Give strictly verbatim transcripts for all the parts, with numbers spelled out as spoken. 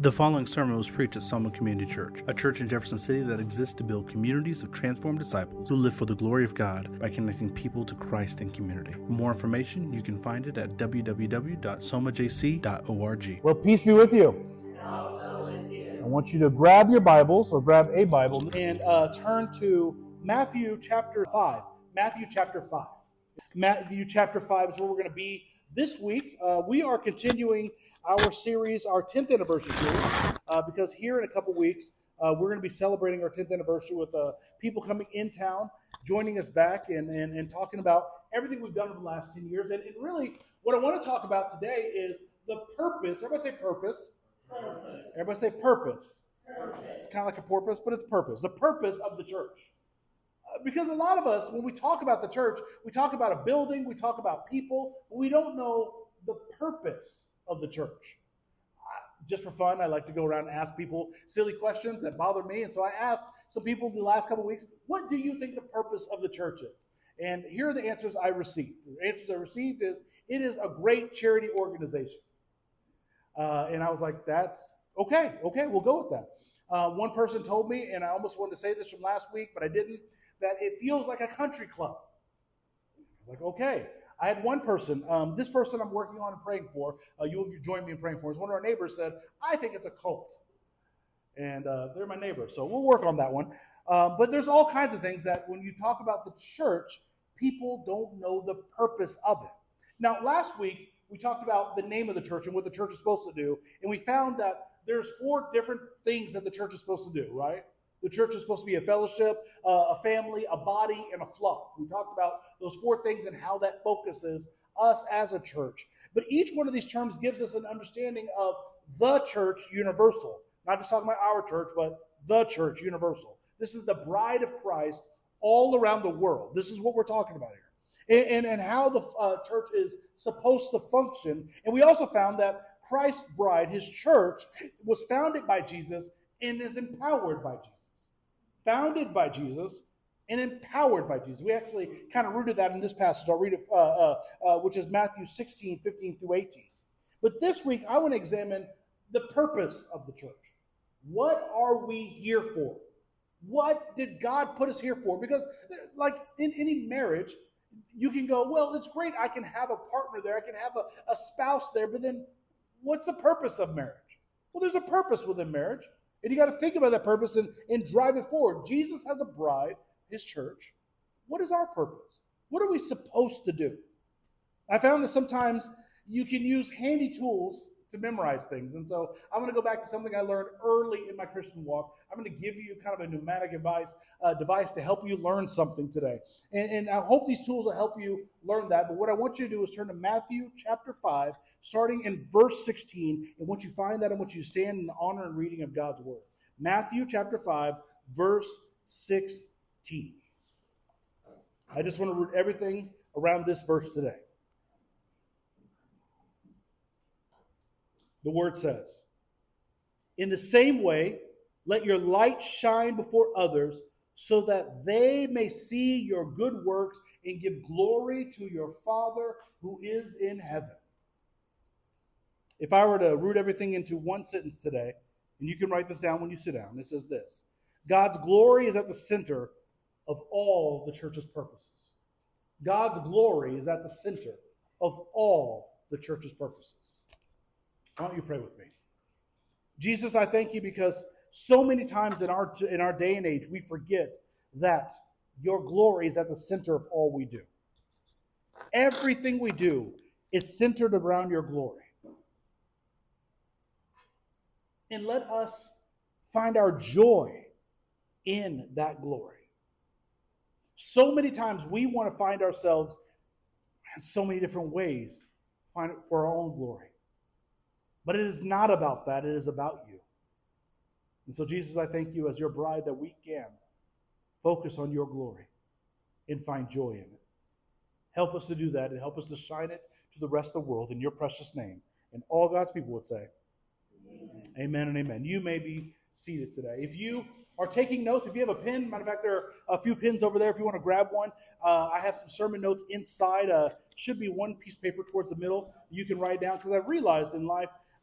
The following sermon was preached at Soma Community Church, a church in Jefferson City that exists to build communities of transformed disciples who live for the glory of God by connecting people to Christ in community. For more information, you can find it at w w w dot soma j c dot org. Well, peace be with you. And also with you. I want you to grab your Bibles or grab a Bible and uh, turn to Matthew chapter five. Matthew chapter five. Matthew chapter five is where we're going to be this week. Uh, we are continuing our series, our tenth anniversary series, uh, because here in a couple weeks, uh, we're going to be celebrating our tenth anniversary with uh, people coming in town, joining us back, and, and, and talking about everything we've done over the last ten years. And, and really, what I want to talk about today is the purpose. Everybody say purpose. Purpose. Everybody say purpose. Purpose. It's kind of like a porpoise, but it's purpose. The purpose of the church. Uh, because a lot of us, when we talk about the church, we talk about a building, we talk about people, but we don't know the purpose of the church. Uh, just for fun, I like to go around and ask people silly questions that bother me. And so I asked some people the last couple of weeks, what do you think the purpose of the church is? And here are the answers I received. The answers I received is, it is a great charity organization. Uh, and I was like, that's okay. Okay, we'll go with that. Uh, one person told me, and I almost wanted to say this from last week, but I didn't, that it feels like a country club. I was like, okay. I had one person, um, this person I'm working on and praying for, uh, you will join me in praying for, is one of our neighbors said, I think it's a cult. And uh, they're my neighbor, so we'll work on that one. Uh, but there's all kinds of things that when you talk about the church, people don't know the purpose of it. Now, last week, we talked about the name of the church and what the church is supposed to do, and we found that there's four different things that the church is supposed to do, right? The church is supposed to be a fellowship, uh, a family, a body, and a flock. We talked about those four things and how that focuses us as a church. But each one of these terms gives us an understanding of the church universal. Not just talking about our church, but the church universal. This is the bride of Christ all around the world. This is what we're talking about here. And, and, and how the uh, church is supposed to function. And we also found that Christ's bride, his church, was founded by Jesus and is empowered by Jesus. Founded by Jesus and empowered by Jesus. We actually kind of rooted that in this passage. I'll read it, uh, uh, uh, which is Matthew sixteen, fifteen through eighteen. But this week, I want to examine the purpose of the church. What are we here for? What did God put us here for? Because like in any marriage, you can go, well, it's great. I can have a partner there. I can have a, a spouse there. But then what's the purpose of marriage? Well, there's a purpose within marriage. And you got to think about that purpose and, and drive it forward. Jesus has a bride, his church. What is our purpose? What are we supposed to do? I found that sometimes you can use handy tools to memorize things. And so I'm going to go back to something I learned early in my Christian walk. I'm going to give you kind of a pneumatic advice, uh, device to help you learn something today. And, and I hope these tools will help you learn that. But what I want you to do is turn to Matthew chapter five, starting in verse sixteen. And once you find that, I want you to stand in the honor and reading of God's word. Matthew chapter five, verse sixteen. I just want to root everything around this verse today. The word says, in the same way, let your light shine before others so that they may see your good works and give glory to your Father who is in heaven. If I were to root everything into one sentence today, and you can write this down when you sit down, it says this: God's glory is at the center of all the church's purposes. God's glory is at the center of all the church's purposes. Why don't you pray with me? Jesus, I thank you because so many times in our, in our day and age, we forget that your glory is at the center of all we do. Everything we do is centered around your glory. And let us find our joy in that glory. So many times we want to find ourselves in so many different ways find it for our own glory. But it is not about that. It is about you. And so, Jesus, I thank you as your bride that we can focus on your glory and find joy in it. Help us to do that and help us to shine it to the rest of the world in your precious name. And all God's people would say, amen, amen and amen. You may be seated today. If you are taking notes, if you have a pen, matter of fact, there are a few pens over there if you want to grab one. Uh, I have some sermon notes inside. Uh, should be one piece of paper towards the middle you can write down, because I've realized in life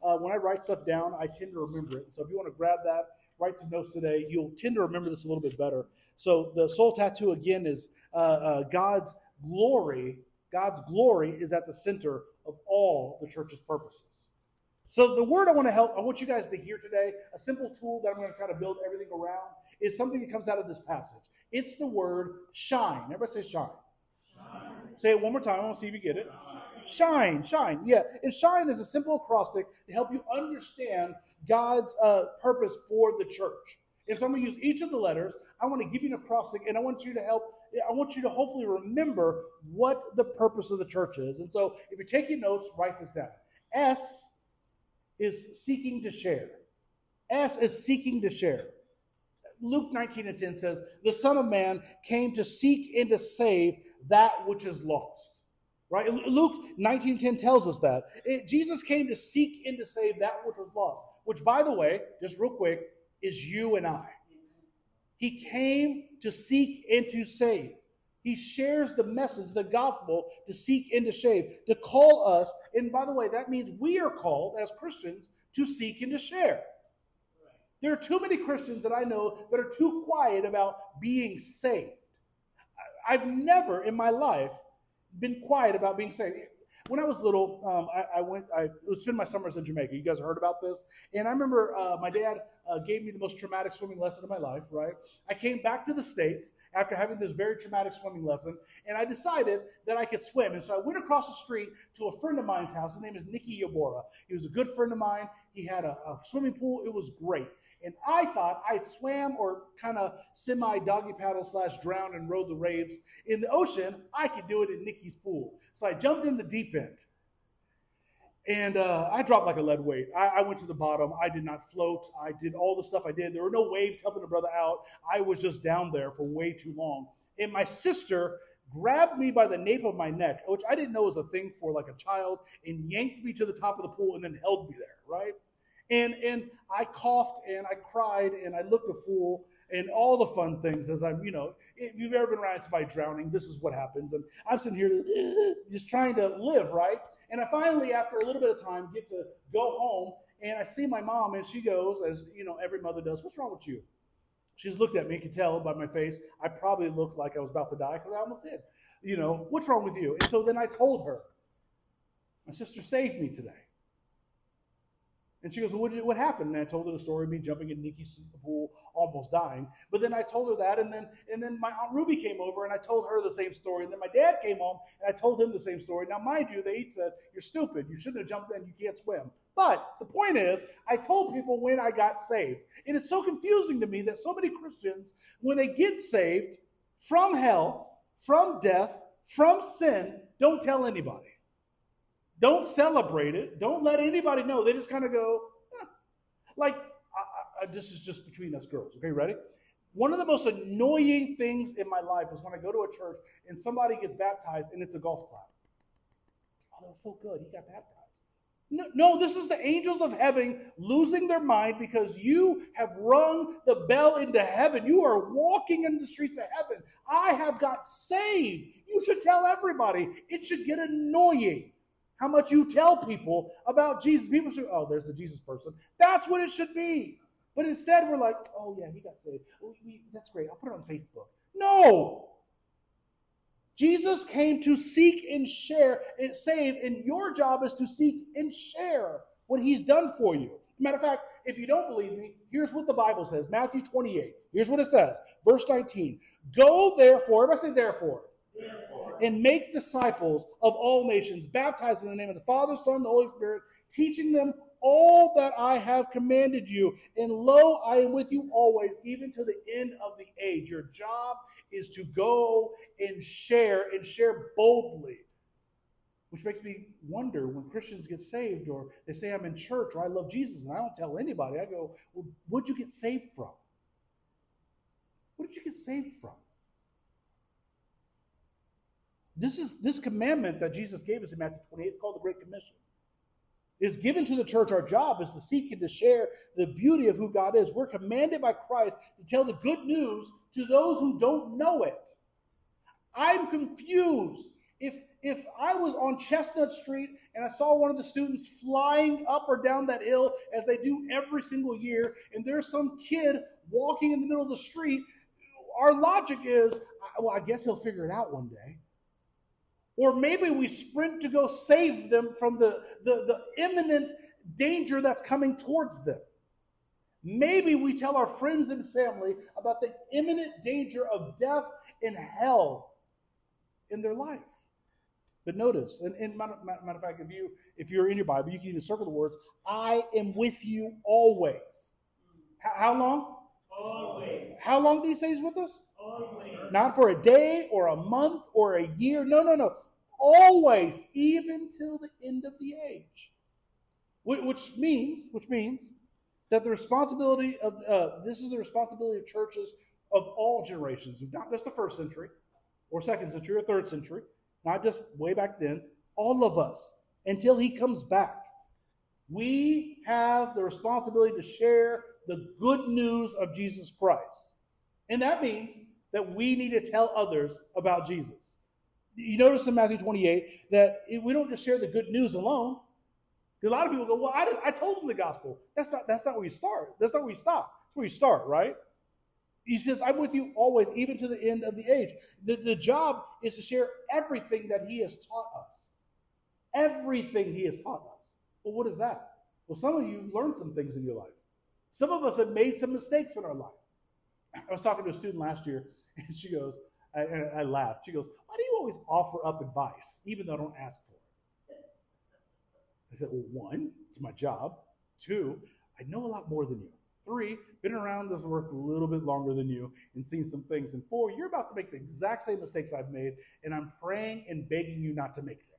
uh, when I write stuff down, I tend to remember it. So if you want to grab that, write some notes today, you'll tend to remember this a little bit better. So the soul tattoo, again, is uh, uh, God's glory. God's glory is at the center of all the church's purposes. So the word I want to help, I want you guys to hear today, a simple tool that I'm going to try to build everything around, is something that comes out of this passage. It's the word shine. Everybody say shine. Shine. Say it one more time. I want to see if you get it. Shine, shine. Yeah. And shine is a simple acrostic to help you understand God's uh, purpose for the church. And so I'm going to use each of the letters. I want to give you an acrostic, and I want you to help, I want you to hopefully remember what the purpose of the church is. And so if you're taking notes, write this down. S is seeking to share. S is seeking to share. Luke nineteen and ten says, the Son of Man came to seek and to save that which is lost. Right? Luke nineteen and ten tells us that. It, Jesus came to seek and to save that which was lost. Which, by the way, just real quick, is you and I. He came to seek and to save. He shares the message, the gospel, to seek and to save, to call us. And by the way, that means we are called as Christians to seek and to share. There are too many Christians that I know that are too quiet about being saved. I've never in my life been quiet about being saved. When I was little, um, I, I went, I would spend my summers in Jamaica. You guys heard about this? And I remember uh, my dad uh, gave me the most traumatic swimming lesson of my life, right? I came back to the States after having this very traumatic swimming lesson, and I decided that I could swim. And so I went across the street to a friend of mine's house. His name is Nicky Yabora. He was a good friend of mine. He had a, a swimming pool. It was great. And I thought I swam or kind of semi-doggy paddle slash drown and rode the waves in the ocean. I could do it in Nicky's pool. So I jumped in the deep end. And uh, I dropped like a lead weight. I, I went to the bottom. I did not float. I did all the stuff I did. There were no waves helping the brother out. I was just down there for way too long. And my sister grabbed me by the nape of my neck, which I didn't know was a thing for like a child, and yanked me to the top of the pool and then held me there, right? And and I coughed and I cried and I looked a fool and all the fun things as I'm, you know, if you've ever been around somebody drowning, this is what happens. And I'm sitting here just trying to live, right? And I finally, after a little bit of time, get to go home and I see my mom and she goes, as you know, every mother does, what's wrong with you? She's looked at me, you can tell by my face, I probably looked like I was about to die because I almost did. You know, what's wrong with you? And so then I told her, my sister saved me today. And she goes, well, what, did, what happened? And I told her the story of me jumping in Nicky's pool, almost dying. But then I told her that, and then and then my Aunt Ruby came over, and I told her the same story. And then my dad came home, and I told him the same story. Now, mind you, they each said, you're stupid. You shouldn't have jumped in. You can't swim. But the point is, I told people when I got saved. And it's so confusing to me that so many Christians, when they get saved from hell, from death, from sin, don't tell anybody. Don't celebrate it. Don't let anybody know. They just kind of go, eh. Like, I, I, this is just between us girls. Okay, ready? One of the most annoying things in my life is when I go to a church and somebody gets baptized and it's a golf clap. Oh, that was so good. He got baptized. No, no, this is the angels of heaven losing their mind because you have rung the bell into heaven. You are walking in the streets of heaven. I have got saved. You should tell everybody. It should get annoying how much you tell people about Jesus. People say, oh, there's the Jesus person. That's what it should be. But instead, we're like, oh, yeah, he got saved. We, we, that's great. I'll put it on Facebook. No. Jesus came to seek and share and save, and your job is to seek and share what he's done for you. Matter of fact, if you don't believe me, here's what the Bible says. Matthew twenty-eight. Here's what it says. Verse nineteen. Go therefore, everybody say therefore. Therefore. And make disciples of all nations, baptizing in the name of the Father, Son, and the Holy Spirit, teaching them all that I have commanded you. And lo, I am with you always, even to the end of the age. Your job is to go and share, and share boldly. Which makes me wonder when Christians get saved, or they say, I'm in church, or I love Jesus, and I don't tell anybody. I go, well, what'd you get saved from? What did you get saved from? This is this commandment that Jesus gave us in Matthew twenty-eight. It's called the Great Commission. It's given to the church. Our job is to seek and to share the beauty of who God is. We're commanded by Christ to tell the good news to those who don't know it. I'm confused. If if I was on Chestnut Street and I saw one of the students flying up or down that hill as they do every single year, and there's some kid walking in the middle of the street, our logic is, well, I guess he'll figure it out one day. Or maybe we sprint to go save them from the, the, the imminent danger that's coming towards them. Maybe we tell our friends and family about the imminent danger of death and hell in their life. But notice, and, and matter, matter of fact, if, you, if you're in your Bible, you can even circle the words, I am with you always. H- how long? Always. How long did he say he's with us? Always. Not for a day or a month or a year. No, no, no. Always, even till the end of the age. Which means, which means that the responsibility of, uh, this is the responsibility of churches of all generations, not just the first century or second century or third century, not just way back then, all of us, until he comes back. We have the responsibility to share the good news of Jesus Christ. And that means that we need to tell others about Jesus. You notice in Matthew twenty-eight that we don't just share the good news alone. A lot of people go, well, I, I told them the gospel. That's not, that's not where you start. That's not where you stop. That's where you start, right? He says, I'm with you always, even to the end of the age. The, the job is to share everything that he has taught us. Everything he has taught us. Well, what is that? Well, some of you have learned some things in your life. Some of us have made some mistakes in our life. I was talking to a student last year, and she goes, I, I laughed. She goes, why do you always offer up advice, even though I don't ask for it? I said, well, one, it's my job. Two, I know a lot more than you. Three, been around this earth a little bit longer than you and seen some things. And four, you're about to make the exact same mistakes I've made, and I'm praying and begging you not to make them.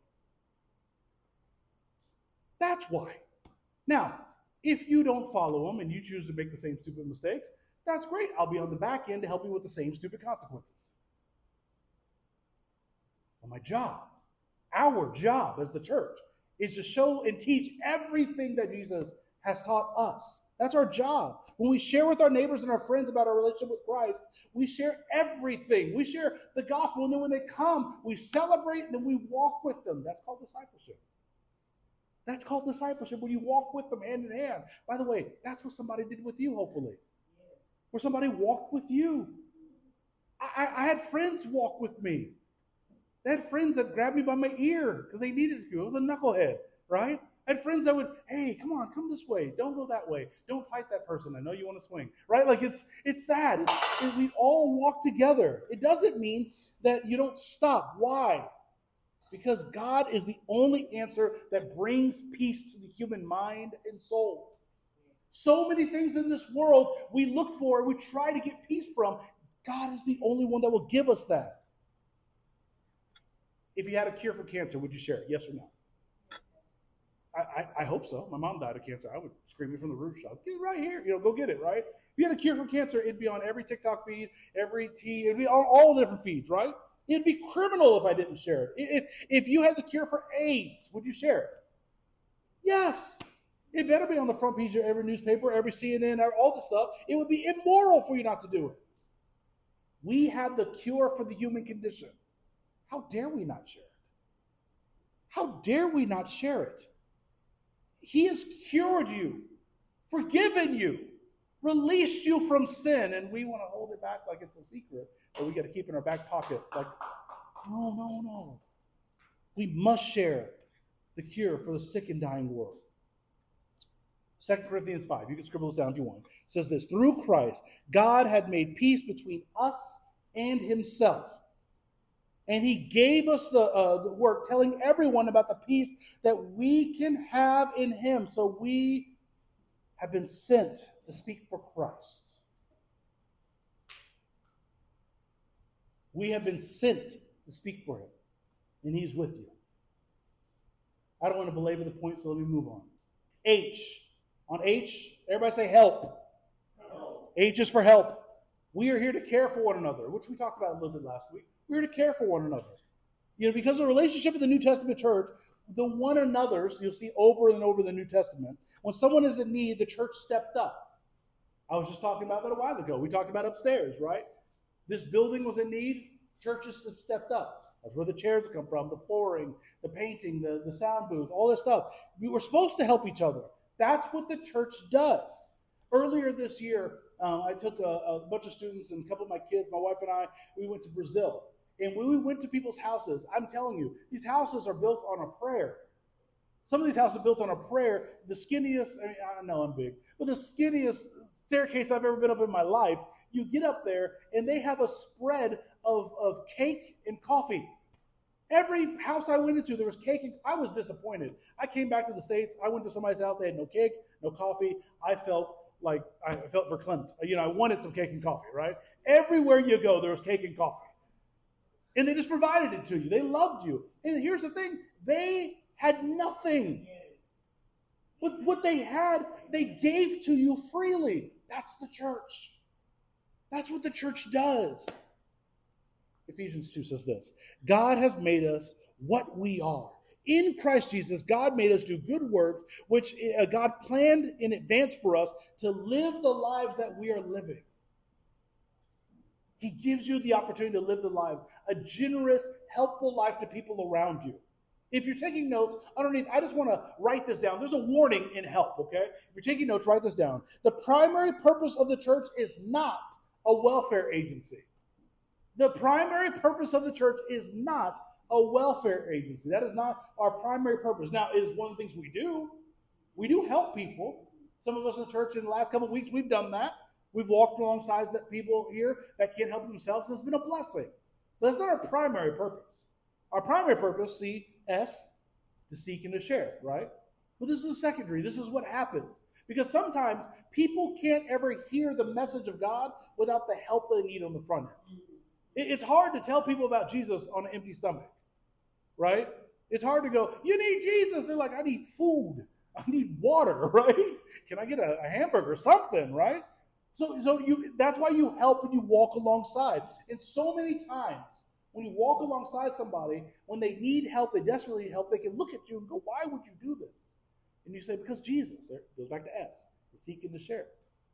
That's why. Now, if you don't follow them and you choose to make the same stupid mistakes, that's great. I'll be on the back end to help you with the same stupid consequences. But my job, our job as the church, is to show and teach everything that Jesus has taught us. That's our job. When we share with our neighbors and our friends about our relationship with Christ, we share everything. We share the gospel, and then when they come, we celebrate, and then we walk with them. That's called discipleship. That's called discipleship, when you walk with them hand in hand. By the way, that's what somebody did with you, hopefully. Where somebody walked with you. I, I, I had friends walk with me. They had friends that grabbed me by my ear because they needed to. It was a knucklehead, right? I had friends that would, hey, come on, come this way. Don't go that way. Don't fight that person. I know you want to swing, right? Like it's it's that. It's, it, we all walk together. It doesn't mean that you don't stop. Why? Because God is the only answer that brings peace to the human mind and soul. So many things in this world we look for and we try to get peace from. God is the only one that will give us that. If you had a cure for cancer, would you share it? Yes or no? I, I, I hope so. My mom died of cancer. I would scream it from the rooftop. Get it right here. You know, go get it, right? If you had a cure for cancer, it'd be on every TikTok feed, every T, it'd be on all the different feeds, right? It'd be criminal if I didn't share it. If, if you had the cure for AIDS, would you share it? Yes. It better be on the front page of every newspaper, every C N N, all this stuff. It would be immoral for you not to do it. We have the cure for the human condition. How dare we not share it? How dare we not share it? He has cured you, forgiven you, released you from sin, and we want to hold it back like it's a secret that we got to keep in our back pocket. Like, no, no, no. We must share the cure for the sick and dying world. Second Corinthians five, you can scribble this down if you want. It says this, through Christ, God had made peace between us and himself. And he gave us the, uh, the work telling everyone about the peace that we can have in him. So we have been sent to speak for Christ. We have been sent to speak for him. And he's with you. I don't want to belabor the point, so let me move on. H. On H, everybody say help. Help. H is for help. We are here to care for one another, which we talked about a little bit last week. We're here to care for one another. You know, because of the relationship of the New Testament church, the one another's, you'll see over and over in the New Testament, when someone is in need, the church stepped up. I was just talking about that a while ago. We talked about upstairs, right? This building was in need. Churches have stepped up. That's where the chairs come from, the flooring, the painting, the, the sound booth, all this stuff. We were supposed to help each other. That's what the church does. Earlier this year, um, I took a, a bunch of students and a couple of my kids, my wife and I, we went to Brazil. And when we went to people's houses, I'm telling you, these houses are built on a prayer. Some of these houses are built on a prayer. The skinniest, I mean, I know I'm big, but the skinniest staircase I've ever been up in my life, you get up there and they have a spread of, of cake and coffee. Every house I went into, there was cake and I was disappointed. I came back to the States. I went to somebody's house. They had no cake, no coffee. I felt like I felt verklempt. You know, I wanted some cake and coffee, right? Everywhere you go, there was cake and coffee. And they just provided it to you. They loved you. And here's the thing. They had nothing. What, what they had, they gave to you freely. That's the church. That's what the church does. Ephesians two says this, God has made us what we are. In Christ Jesus, God made us do good works, which uh, God planned in advance for us to live the lives that we are living. He gives you the opportunity to live the lives, a generous, helpful life to people around you. If you're taking notes, underneath, I just want to write this down. There's a warning in help, okay? If you're taking notes, write this down. The primary purpose of the church is not a welfare agency. The primary purpose of the church is not a welfare agency. That is not our primary purpose. Now, it is one of the things we do. We do help people. Some of us in the church in the last couple of weeks, we've done that. We've walked alongside that people here that can't help themselves. It's been a blessing. But that's not our primary purpose. Our primary purpose, C S, to seek and to share, right? But this is secondary. This is what happens. Because sometimes people can't ever hear the message of God without the help they need on the front end. It's hard to tell people about Jesus on an empty stomach, right? It's hard to go, you need Jesus. They're like, I need food. I need water, right? Can I get a, a hamburger or something, right? So, so you that's why you help and you walk alongside. And so many times, when you walk alongside somebody, when they need help, they desperately need help, they can look at you and go, why would you do this? And you say, because Jesus. It goes back to S, the seeking to share.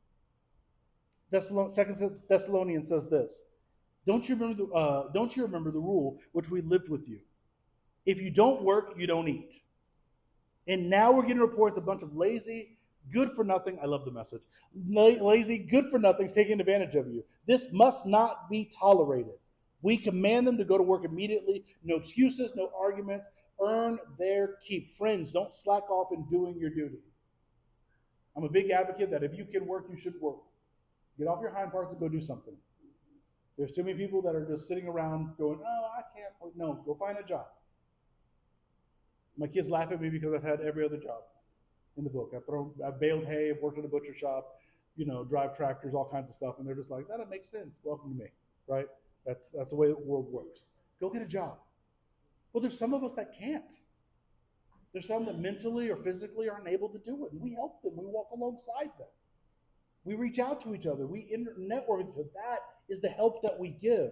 Second Thessalonians says this, Don't you remember the, uh, don't you remember the rule which we lived with you? If you don't work, you don't eat. And now we're getting reports a bunch of lazy, good-for-nothing, I love the message, lazy, good-for-nothings taking advantage of you. This must not be tolerated. We command them to go to work immediately. No excuses, no arguments. Earn their keep. Friends, don't slack off in doing your duty. I'm a big advocate that if you can work, you should work. Get off your hind parts and go do something. There's too many people that are just sitting around going, oh, I can't work. No, go find a job. My kids laugh at me because I've had every other job in the book. I've thrown, I've baled hay, I've worked in a butcher shop, you know, drive tractors, all kinds of stuff. And they're just like, that makes sense. Welcome to me, right? That's that's the way the world works. Go get a job. Well, there's some of us that can't. There's some that mentally or physically are unable to do it. And we help them. We walk alongside them. We reach out to each other. We network with each other. That is the help that we give.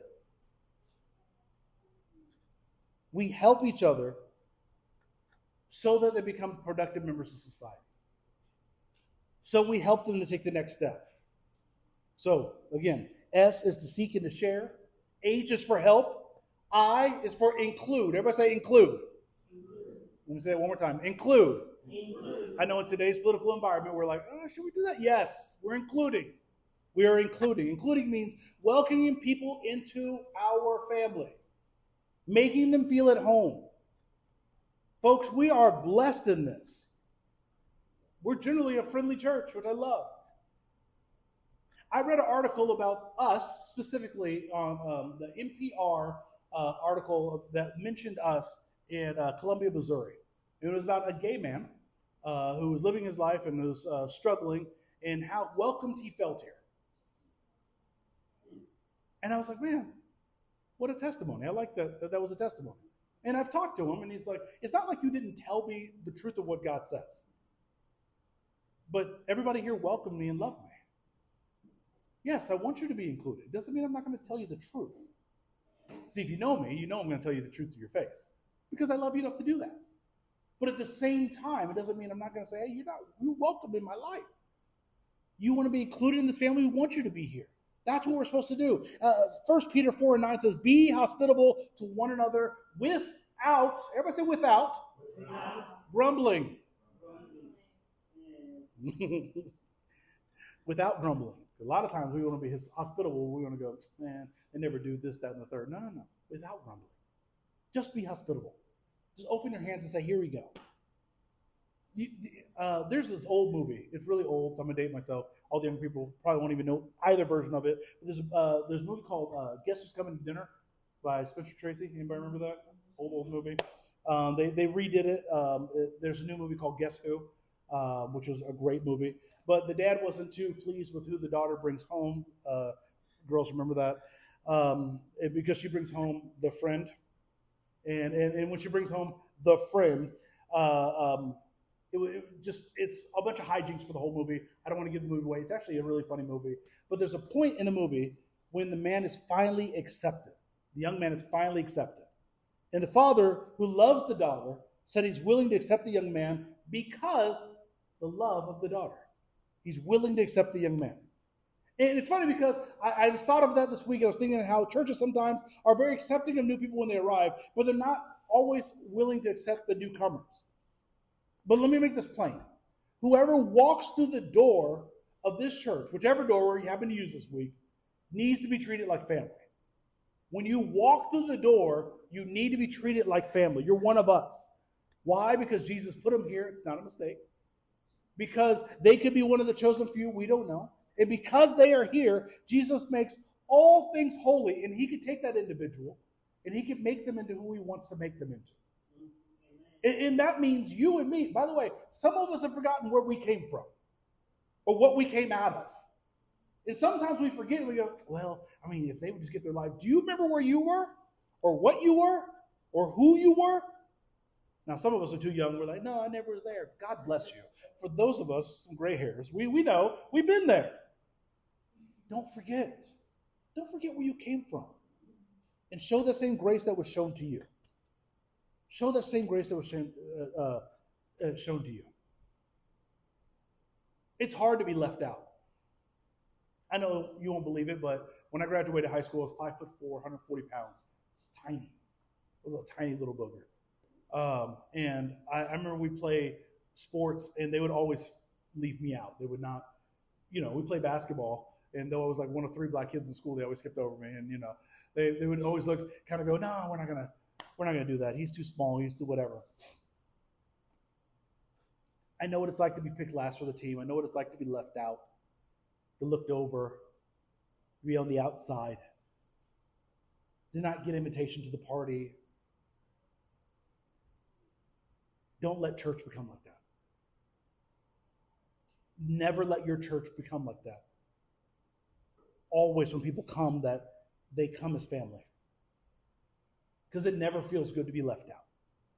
We help each other so that they become productive members of society. So we help them to take the next step. So, again, S is to seek and to share. H is for help. I is for include. Everybody say include. Include. Let me say it one more time. Include. Include. I know in today's political environment, we're like, oh, should we do that? Yes, we're including. We are including. Including means welcoming people into our family, making them feel at home. Folks, we are blessed in this. We're generally a friendly church, which I love. I read an article about us, specifically on um, the N P R uh, article that mentioned us in uh, Columbia, Missouri. It was about a gay man uh, who was living his life and was uh, struggling, and how welcomed he felt here. And I was like, man, what a testimony. I like that, that that was a testimony. And I've talked to him, and he's like, it's not like you didn't tell me the truth of what God says. But everybody here welcomed me and loved me. Yes, I want you to be included. It doesn't mean I'm not going to tell you the truth. See, if you know me, you know I'm going to tell you the truth to your face. Because I love you enough to do that. But at the same time, it doesn't mean I'm not going to say, hey, you're not, you're welcome in my life. You want to be included in this family, we want you to be here. That's what we're supposed to do. Uh, First Peter four and nine says, be hospitable to one another without, everybody say without, without. grumbling. Without grumbling. A lot of times we want to be hospitable. We want to go, man, they never do this, that, and the third. No, no, no. Without grumbling. Just be hospitable. Just open your hands and say, here we go. You, uh, there's this old movie. It's really old, so I'm going to date myself. All the young people probably won't even know either version of it. There's, uh, there's a movie called uh, Guess Who's Coming to Dinner by Spencer Tracy. Anybody remember that? Old, old movie. Um, they, they redid it. Um, it. There's a new movie called Guess Who, uh, which was a great movie. But the dad wasn't too pleased with who the daughter brings home. Uh, girls remember that. Um, because she brings home the friend. And, and, and when she brings home the friend, uh, um, it, it just it's a bunch of hijinks for the whole movie. I don't want to give the movie away. It's actually a really funny movie. But there's a point in the movie when the man is finally accepted. The young man is finally accepted. And the father, who loves the daughter, said he's willing to accept the young man because the love of the daughter. He's willing to accept the young man. And it's funny because I, I just thought of that this week. I was thinking how churches sometimes are very accepting of new people when they arrive, but they're not always willing to accept the newcomers. But let me make this plain. Whoever walks through the door of this church, whichever door you happen to use this week, needs to be treated like family. When you walk through the door, you need to be treated like family. You're one of us. Why? Because Jesus put them here. It's not a mistake. Because they could be one of the chosen few. We don't know. And because they are here, Jesus makes all things holy. And he could take that individual and he could make them into who he wants to make them into. And, and that means you and me. By the way, some of us have forgotten where we came from or what we came out of. And sometimes we forget and we go, well, I mean, if they would just get their life. Do you remember where you were or what you were or who you were? Now, some of us are too young. We're like, no, I never was there. God bless you. For those of us with some gray hairs, we, we know we've been there. Don't forget. Don't forget where you came from. And show that same grace that was shown to you. Show that same grace that was shown, uh, uh, uh, shown to you. It's hard to be left out. I know you won't believe it, but when I graduated high school, I was five foot four, one hundred forty pounds. It was tiny. It was a tiny little booger. Um, and I, I remember we play sports, and they would always leave me out. They would not, you know, we play basketball, and though I was like one of three black kids in school, they always skipped over me. And, you know, they, they would always look, kind of go, no, we're not going to, we're not going to do that. He's too small. He's too whatever. I know what it's like to be picked last for the team. I know what it's like to be left out, to looked over, to be on the outside, to not get invitation to the party. Don't let church become like that. Never let your church become like that. Always when people come, that they come as family. Because it never feels good to be left out.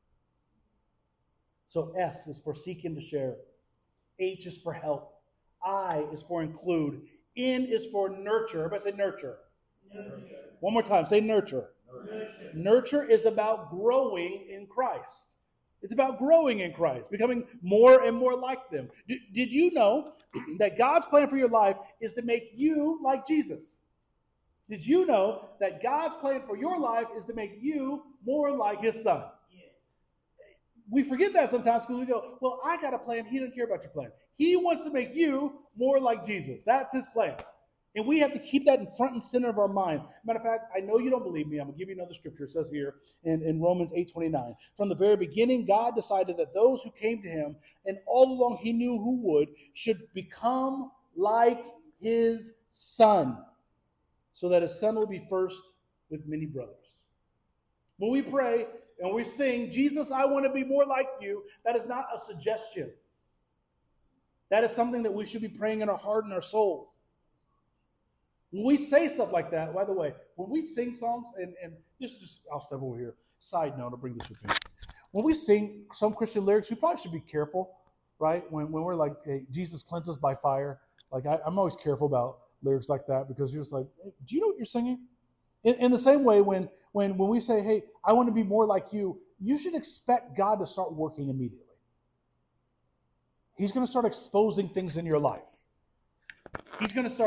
So S is for seek and to share. H is for help. I is for include. N is for nurture. Everybody say nurture. Nurture. One more time. Say nurture. Nurture. Nurture is about growing in Christ. It's about growing in Christ, becoming more and more like them. D- did you know that God's plan for your life is to make you like Jesus? Did you know that God's plan for your life is to make you more like his son? Yes. We forget that sometimes because we go, well, I got a plan. He doesn't care about your plan. He wants to make you more like Jesus. That's his plan. And we have to keep that in front and center of our mind. Matter of fact, I know you don't believe me. I'm going to give you another scripture. It says here in, in Romans eight twenty-nine. From the very beginning, God decided that those who came to him, and all along he knew who would, should become like his son, so that his son will be first with many brothers. When we pray and we sing, Jesus, I want to be more like you, that is not a suggestion. That is something that we should be praying in our heart and our soul. When we say stuff like that, by the way, when we sing songs, and, and this is just, I'll step over here. Side note, I'll bring this with me. When we sing some Christian lyrics, we probably should be careful, right? When when we're like, hey, Jesus cleanse us by fire. Like, I, I'm always careful about lyrics like that because you're just like, hey, do you know what you're singing? In, in the same way, when, when, when we say, hey, I want to be more like you, you should expect God to start working immediately. He's going to start exposing things in your life. He's going to start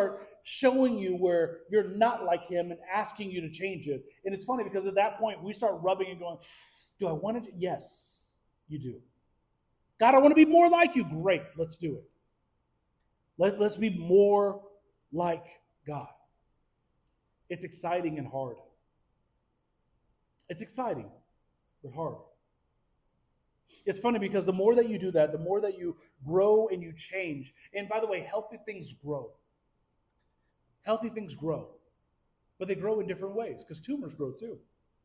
showing you where you're not like him and asking you to change it. And it's funny because at that point we start rubbing and going, do I want to? Yes, you do. God, I want to be more like you. Great, let's do it. Let, let's be more like God. It's exciting and hard. It's exciting, but hard. It's funny because the more that you do that, the more that you grow and you change. And by the way, healthy things grow. Healthy things grow. But they grow in different ways because tumors grow too.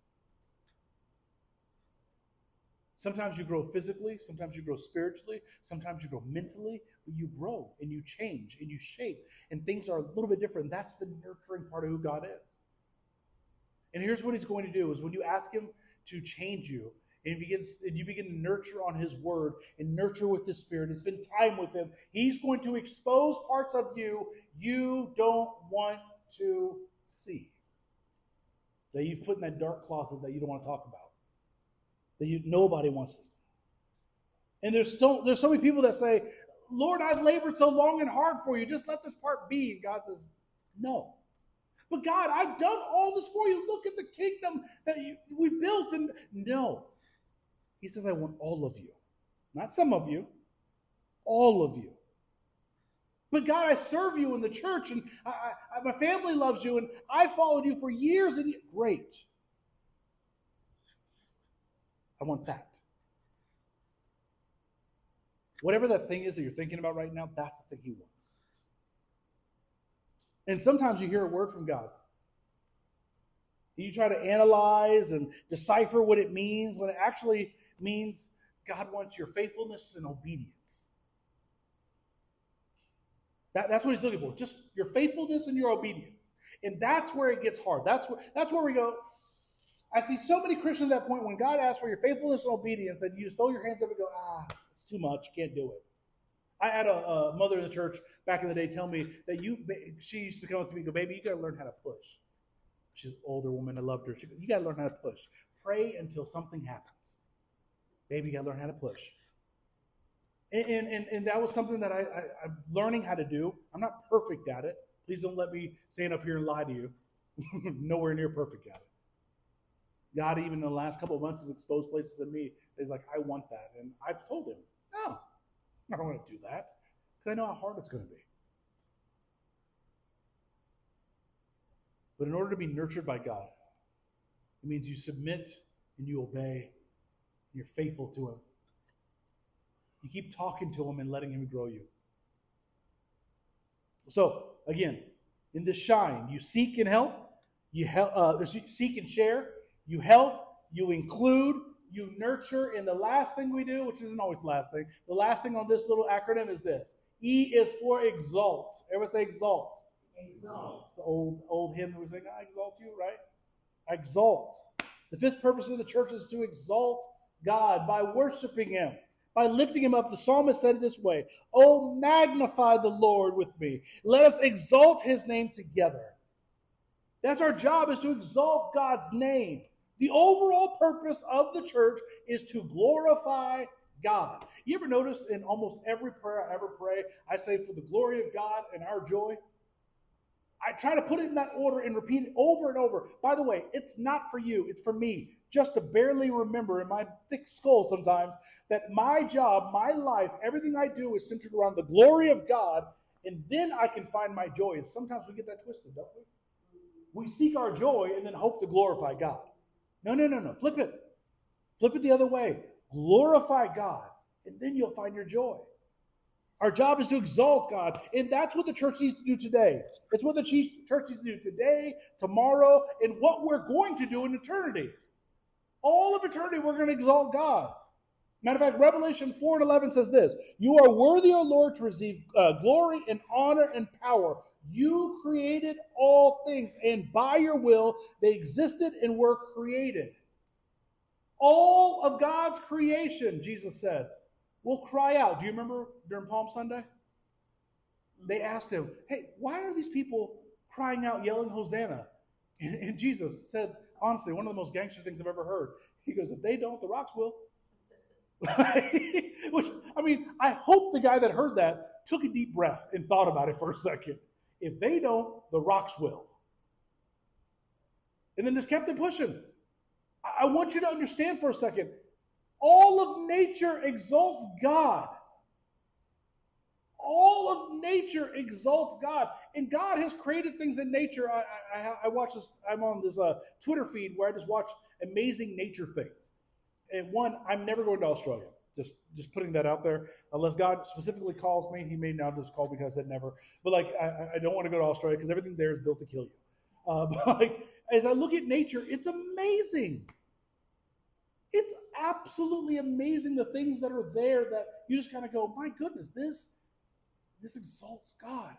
Sometimes you grow physically, sometimes you grow spiritually, sometimes you grow mentally, but you grow and you change and you shape, and things are a little bit different. That's the nurturing part of who God is. And here's what he's going to do is when you ask him to change you, and you begin, and you begin to nurture on his word and nurture with the Spirit and spend time with him, he's going to expose parts of you you don't want to see, that you've put in that dark closet that you don't want to talk about. That you, nobody wants it. And there's so, there's so many people that say, Lord, I've labored so long and hard for you. Just let this part be. And God says, no. But God, I've done all this for you. Look at the kingdom that you, we built. And no. He says, I want all of you. Not some of you. All of you. But God, I serve you in the church. And I, I, my family loves you. And I followed you for years. And you, great. I want that. Whatever that thing is that you're thinking about right now, that's the thing he wants. And sometimes you hear a word from God. You try to analyze and decipher what it means, when it actually means God wants your faithfulness and obedience. That, that's what he's looking for. Just your faithfulness and your obedience. And that's where it gets hard. That's where, that's where we go, I see so many Christians at that point when God asks for your faithfulness and obedience that you just throw your hands up and go, ah, it's too much, can't do it. I had a, a mother in the church back in the day tell me that you, she used to come up to me and go, baby, you got to learn how to push. She's an older woman, I loved her. She goes, you got to learn how to push. Pray until something happens. Baby, you got to learn how to push. And, and, and, and that was something that I, I, I'm learning how to do. I'm not perfect at it. Please don't let me stand up here and lie to you. Nowhere near perfect at it. God, even in the last couple of months, has exposed places in me. He's like, I want that. And I've told him, no, I don't want to do that. Because I know how hard it's going to be. But in order to be nurtured by God, it means you submit and you obey. And you're faithful to him. You keep talking to him and letting him grow you. So, again, in this shine, you seek and help. You help, uh, seek and share. You help, you include, you nurture, and the last thing we do, which isn't always the last thing, the last thing on this little acronym is this. E is for exalt. Everyone say exalt. Exalt. The old, old hymn that we sing, I exalt you, right? I exalt. The fifth purpose of the church is to exalt God by worshiping him, by lifting him up. The psalmist said it this way, oh, magnify the Lord with me. Let us exalt his name together. That's our job, is to exalt God's name. The overall purpose of the church is to glorify God. You ever notice in almost every prayer I ever pray, I say, for the glory of God and our joy? I try to put it in that order and repeat it over and over. By the way, it's not for you, it's for me. Just to barely remember in my thick skull sometimes that my job, my life, everything I do is centered around the glory of God, and then I can find my joy. And sometimes we get that twisted, don't we? We seek our joy and then hope to glorify God. No, no, no, no. Flip it. Flip it the other way. Glorify God, and then you'll find your joy. Our job is to exalt God, and that's what the church needs to do today. It's what the church needs to do today, tomorrow, and what we're going to do in eternity. All of eternity, we're going to exalt God. Matter of fact, Revelation four and eleven says this, you are worthy, O Lord, to receive uh, glory and honor and power. You created all things, and by your will they existed and were created. All of God's creation, Jesus said, will cry out. Do you remember during Palm Sunday? They asked him, hey, why are these people crying out, yelling Hosanna? And, and Jesus said, honestly, one of the most gangster things I've ever heard. He goes, if they don't, the rocks will. Which, I mean, I hope the guy that heard that took a deep breath and thought about it for a second. If they don't, the rocks will. And then just kept it pushing. I want you to understand for a second, all of nature exalts God. All of nature exalts God. And God has created things in nature. I, I, I watch this, I'm on this uh, Twitter feed where I just watch amazing nature things. And one, I'm never going to Australia. Just, just putting that out there. Unless God specifically calls me, he may now just call me because I said never. But like, I, I don't want to go to Australia because everything there is built to kill you. Uh, but like, as I look at nature, it's amazing. It's absolutely amazing the things that are there that you just kind of go, my goodness, this, this exalts God.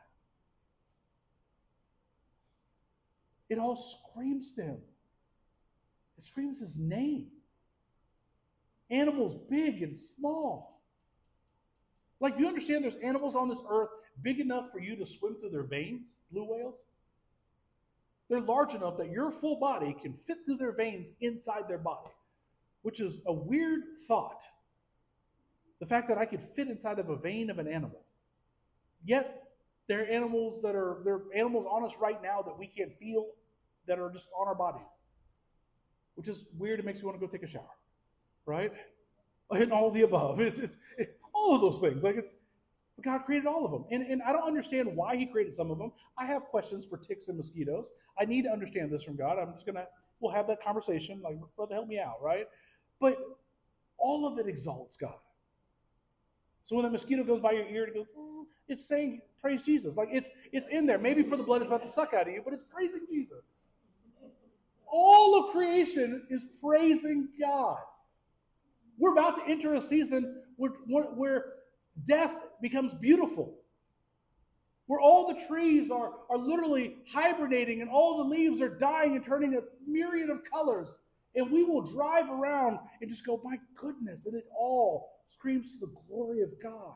It all screams to him. It screams his name. Animals big and small. Like, do you understand there's animals on this earth big enough for you to swim through their veins? Blue whales? They're large enough that your full body can fit through their veins inside their body, which is a weird thought. The fact that I could fit inside of a vein of an animal. Yet, there are animals that are, there are animals on us right now that we can't feel, that are just on our bodies. Which is weird. It makes me want to go take a shower. Right? And all of the above. It's, it's, it's all of those things. Like it's, but God created all of them. And, and I don't understand why he created some of them. I have questions for ticks and mosquitoes. I need to understand this from God. I'm just going to, we'll have that conversation. Like, brother, help me out, right? But all of it exalts God. So when the mosquito goes by your ear and goes, it's saying, praise Jesus. Like it's, it's in there. Maybe for the blood it's about to suck out of you, but it's praising Jesus. All of creation is praising God. We're about to enter a season where, where death becomes beautiful. Where all the trees are, are literally hibernating and all the leaves are dying and turning a myriad of colors. And we will drive around and just go, my goodness, and it all screams to the glory of God.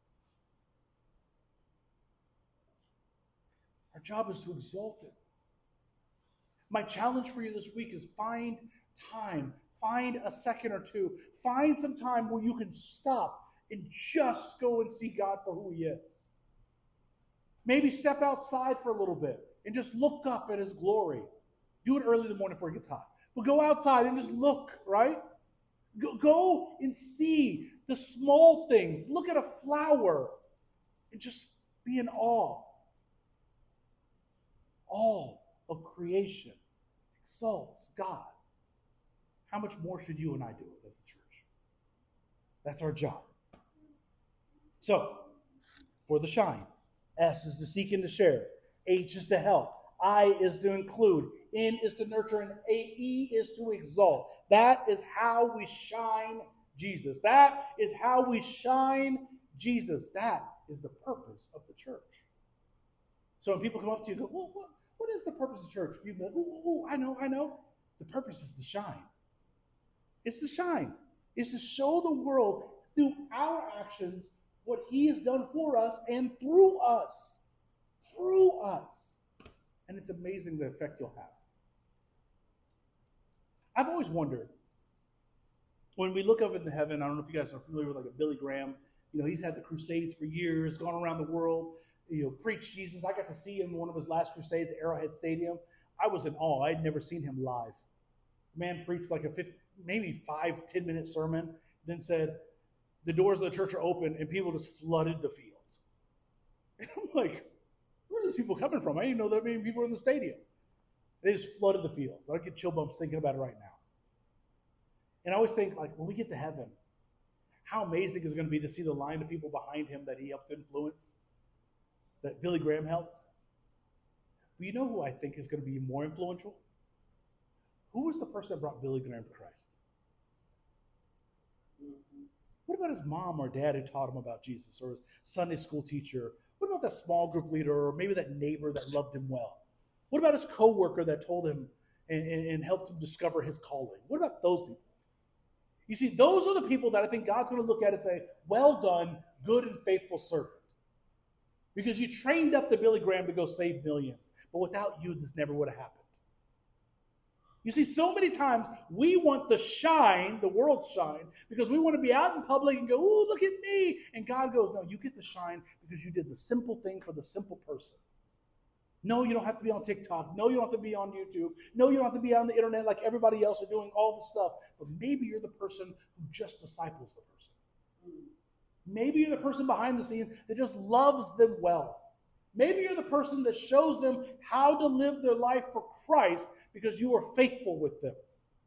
Our job is to exalt it. My challenge for you this week is find time. Find a second or two. Find some time where you can stop and just go and see God for who he is. Maybe step outside for a little bit and just look up at his glory. Do it early in the morning before it gets hot. But go outside and just look, right? Go, go and see the small things. Look at a flower and just be in awe. All of creation exalts God. How much more should you and I do it as the church? That's our job. So, for the shine, S is to seek and to share. H is to help. I is to include. N is to nurture. And A E is to exalt. That is how we shine Jesus. That is how we shine Jesus. That is the purpose of the church. So when people come up to you and go, well, what, what is the purpose of church? You be like, ooh, ooh, ooh, I know, I know. The purpose is to shine. It's to shine. It's to show the world through our actions what he has done for us and through us. Through us. And it's amazing the effect you'll have. I've always wondered, when we look up into heaven, I don't know if you guys are familiar with like a Billy Graham. You know, he's had the crusades for years, gone around the world, you know, preached Jesus. I got to see him in one of his last crusades at Arrowhead Stadium. I was in awe. I'd never seen him live. The man preached like a fifty, maybe five, ten minute sermon, then said, the doors of the church are open, and people just flooded the fields. And I'm like, where are these people coming from? I didn't know that many people were in the stadium. They just flooded the fields. I get chill bumps thinking about it right now. And I always think, like, when we get to heaven, how amazing is it going to be to see the line of people behind him that he helped influence, that Billy Graham helped? But you know who I think is going to be more influential? Who was the person that brought Billy Graham to Christ? What about his mom or dad who taught him about Jesus, or his Sunday school teacher? What about that small group leader, or maybe that neighbor that loved him well? What about his coworker that told him and, and, and helped him discover his calling? What about those people? You see, those are the people that I think God's going to look at and say, well done, good and faithful servant. Because you trained up the Billy Graham to go save millions. But without you, this never would have happened. You see, so many times we want the shine, the world shine, because we want to be out in public and go, ooh, look at me. And God goes, no, you get the shine because you did the simple thing for the simple person. No, you don't have to be on TikTok. No, you don't have to be on YouTube. No, you don't have to be on the internet like everybody else are doing all this stuff. But maybe you're the person who just disciples the person. Maybe you're the person behind the scenes that just loves them well. Maybe you're the person that shows them how to live their life for Christ because you are faithful with them.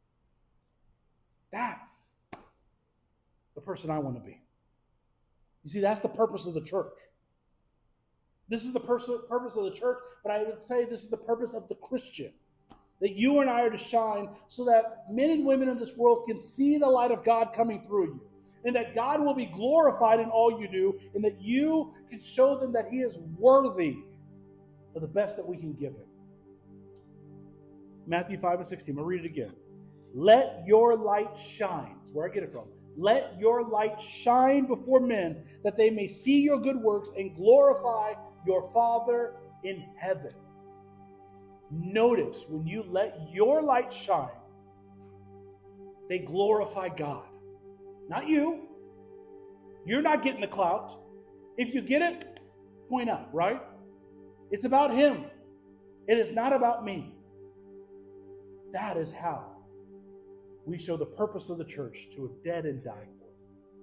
That's the person I want to be. You see, that's the purpose of the church. This is the pers- purpose of the church, but I would say this is the purpose of the Christian. That you and I are to shine so that men and women in this world can see the light of God coming through you. And that God will be glorified in all you do, and that you can show them that He is worthy of the best that we can give Him. Matthew five and sixteen, I'll read it again. Let your light shine. That's where I get it from. Let your light shine before men, that they may see your good works and glorify your Father in heaven. Notice, when you let your light shine, they glorify God. Not you. You're not getting the clout. If you get it, point out, right? It's about Him. It is not about me. That is how we show the purpose of the church to a dead and dying world.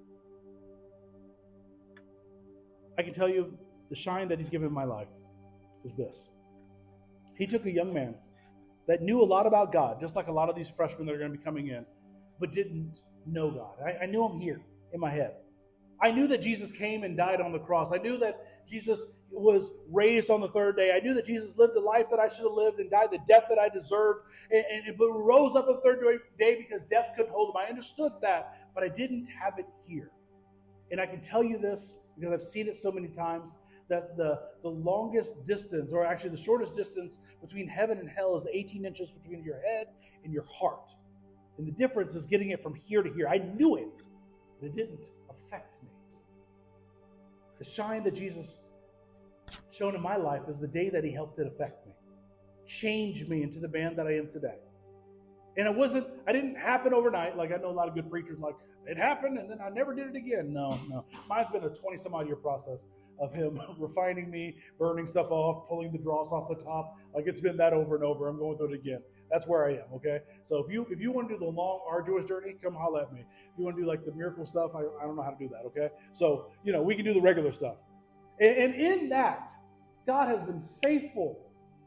I can tell you the shine that He's given in my life is this. He took a young man that knew a lot about God, just like a lot of these freshmen that are going to be coming in, but didn't know God. I, I knew Him here in my head. I knew that Jesus came and died on the cross. I knew that Jesus was raised on the third day. I knew that Jesus lived the life that I should have lived and died the death that I deserved, and, and but rose up on the third day because death couldn't hold Him. I understood that, but I didn't have it here. And I can tell you this because I've seen it so many times, that the, the longest distance, or actually the shortest distance between heaven and hell is the eighteen inches between your head and your heart. And the difference is getting it from here to here. I knew it, but it didn't affect me. The shine that Jesus shone in my life is the day that He helped it affect me. Changed me into the man that I am today. And it wasn't, I didn't happen overnight. Like I know a lot of good preachers like, it happened and then I never did it again. No, no. Mine's been a twenty some odd year process of Him refining me, burning stuff off, pulling the dross off the top. Like it's been that over and over. I'm going through it again. That's where I am, okay? So if you if you want to do the long, arduous journey, come holler at me. If you want to do like the miracle stuff, I, I don't know how to do that, okay? So, you know, we can do the regular stuff. And, and in that, God has been faithful.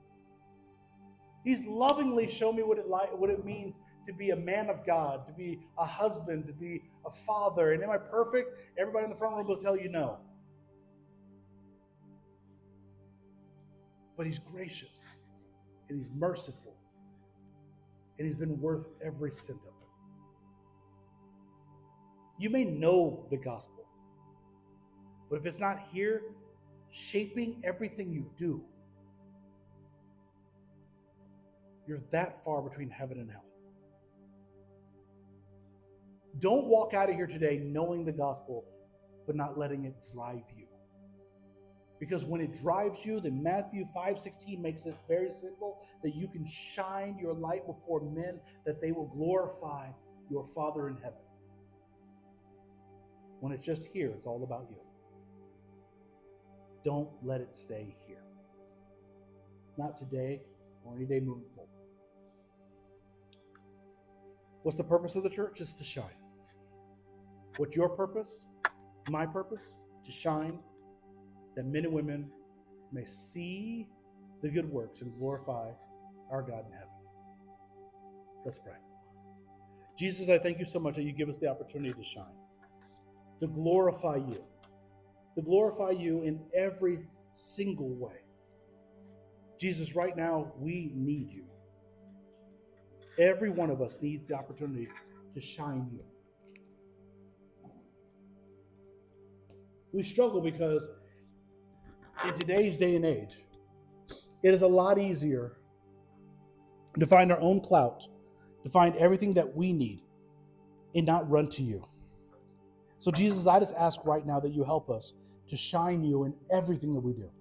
He's lovingly shown me what it like, what it means to be a man of God, to be a husband, to be a father. And am I perfect? Everybody in the front room will tell you no. But He's gracious, and He's merciful, and He's been worth every cent of it. You may know the gospel, but if it's not here, shaping everything you do, you're that far between heaven and hell. Don't walk out of here today knowing the gospel, but not letting it drive you. Because when it drives you, then Matthew five sixteen makes it very simple, that you can shine your light before men, that they will glorify your Father in heaven. When it's just here, it's all about you. Don't let it stay here. Not today or any day moving forward. What's the purpose of the church? It's to shine. What's your purpose? My purpose? To shine, that men and women may see the good works and glorify our God in heaven. Let's pray. Jesus, I thank you so much that you give us the opportunity to shine, to glorify you, to glorify you in every single way. Jesus, right now, we need you. Every one of us needs the opportunity to shine you. We struggle because in today's day and age, it is a lot easier to find our own clout, to find everything that we need, and not run to you. So Jesus, I just ask right now that you help us to shine you in everything that we do,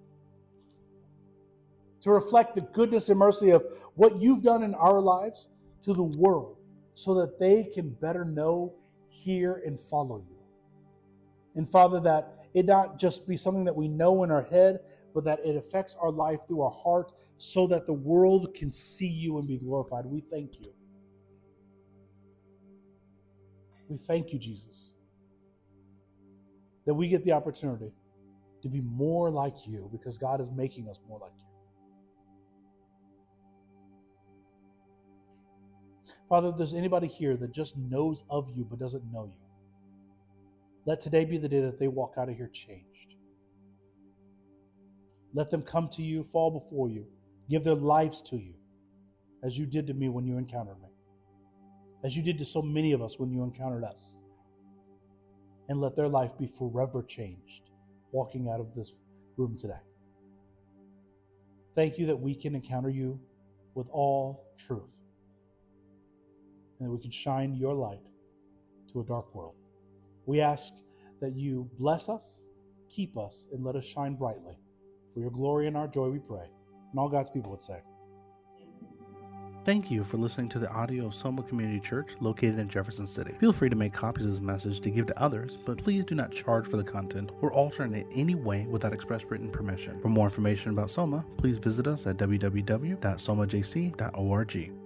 to reflect the goodness and mercy of what you've done in our lives to the world, so that they can better know, hear, and follow you. And Father, that it not just be something that we know in our head, but that it affects our life through our heart so that the world can see you and be glorified. We thank you. We thank you, Jesus, that we get the opportunity to be more like you because God is making us more like you. Father, if there's anybody here that just knows of you but doesn't know you, let today be the day that they walk out of here changed. Let them come to you, fall before you, give their lives to you, as you did to me when you encountered me, as you did to so many of us when you encountered us. And let their life be forever changed, walking out of this room today. Thank you that we can encounter you with all truth, and that we can shine your light to a dark world. We ask that you bless us, keep us, and let us shine brightly. For your glory and our joy we pray. And all God's people would say. Thank you for listening to the audio of Soma Community Church located in Jefferson City. Feel free to make copies of this message to give to others, but please do not charge for the content or alter it in any way without express written permission. For more information about Soma, please visit us at w w w dot soma j c dot org.